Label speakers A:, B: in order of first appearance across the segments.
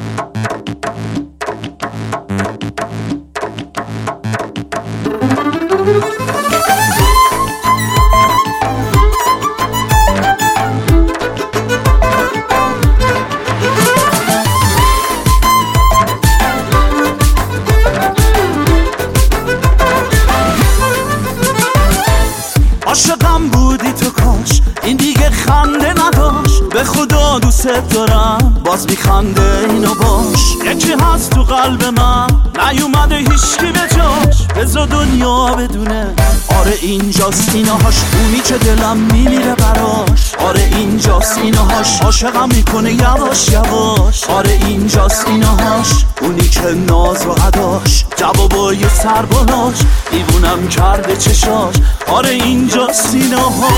A: عاشقم بودی تو کاش این دیگه خنده نداشت، به خدا دوست دارم باز میخنده اینو باش. یکی هست تو قلب من نیومده هیچکی به جاش، بذار دنیا بدونه آره اینجاست اینهاش، اونی که دلم میمیره براش. آره اینجاست اینهاش، عاشقم میکنه یواش یواش. آره اینجاست اینهاش، اونی که ناز و عداش جوابای سر بالاش دیوونم کرده چشاش. آره اینجاست اینهاش.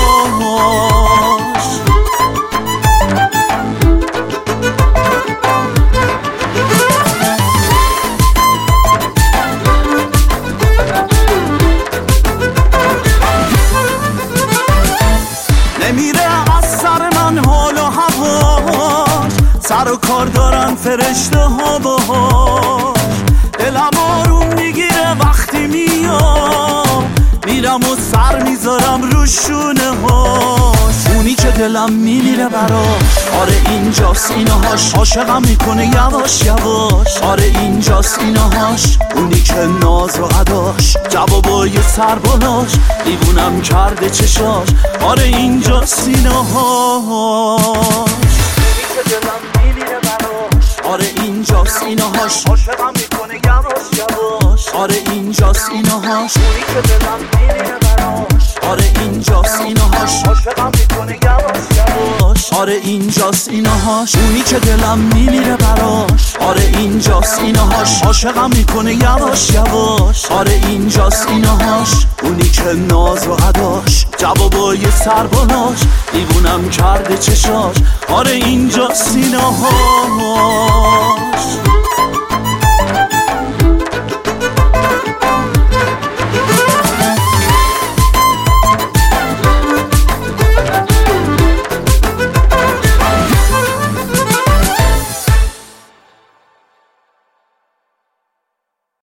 A: نمیره از سر من حال و هواش، سر و کار دارن فرشته ها باهاش. دلم آروم میگیره وقتی میام، میرم و سر میذارم رو شونه هاش، اونی که دلم میمیره براش. آره اینجاست اینهاش، عاشقم میکنه یواش یواش. آره اینجاست اینهاش، اونی که ناز و عداش جوابای سر بالاش دیوونم کرده چشاش. آره اینجاست اینهاش، آره اینجاست اینهاش، عاشقم میکنه یواش یواش. آره اینجاست اینهاش، اونی که دلم میمیره براش. آره اینجاست اینهاش، عاشقم میکنه یواش یواش. آره اینجاست اینهاش، اونی که دلم میمیره براش. آره اینجاست اینهاش، عاشقم میکنه یواش یواش. آره اینجاست اینهاش، اونی که ناز و عداش جوابای سر بالاش دیوونم کرده چشاش. آره اینجاست اینهاش.